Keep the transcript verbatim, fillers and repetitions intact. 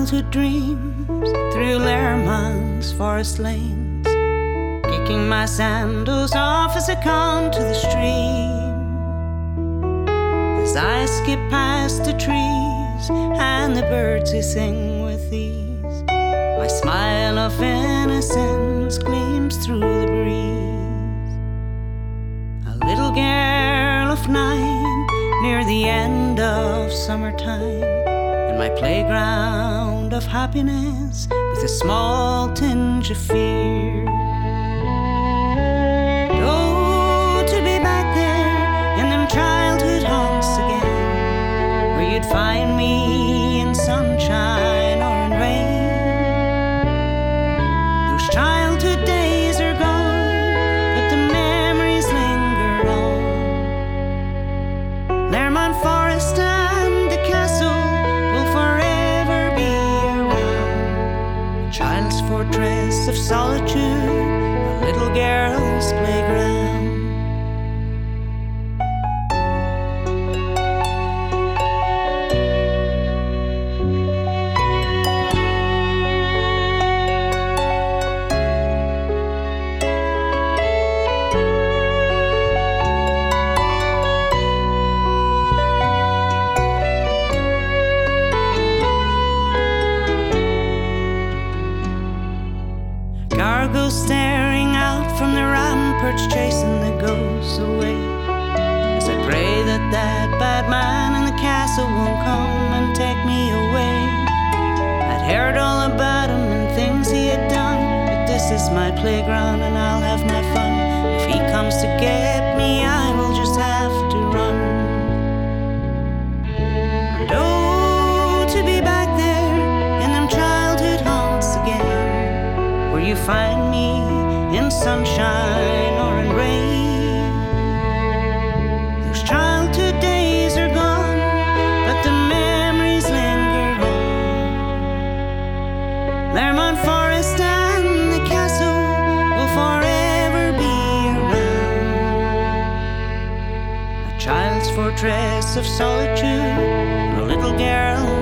childhood dreams through Lehrmann's forest lanes, kicking my sandals off as I come to the stream. As I skip past the trees and the birds who sing with ease, my smile of innocence gleams through the breeze. A little girl of nine, near the end of summertime, in my playground of happiness with a small tinge of fear. Oh, to be back there in them childhood haunts again, where you'd find me in sunshine or in rain. Those childhood days are gone, but the memories linger on. Lehrmann Forest and the castle will forever be around. A child's fortress of solitude, a little girl's playground. Gargoyles staring out from the ramparts, chasing the ghosts away. As I pray that that bad man in the castle won't come and take me away. I'd heard all about him and things he had done, but this is my playground and I'll have my fun. If he comes to get me, I will just have to run. And oh, to be back there in them childhood haunts again, where you find me in sunshine or in rain. Those childhood days are gone, but the memories linger on. Lehrmann Forest and the castle will forever be around. A child's fortress of solitude, a little girl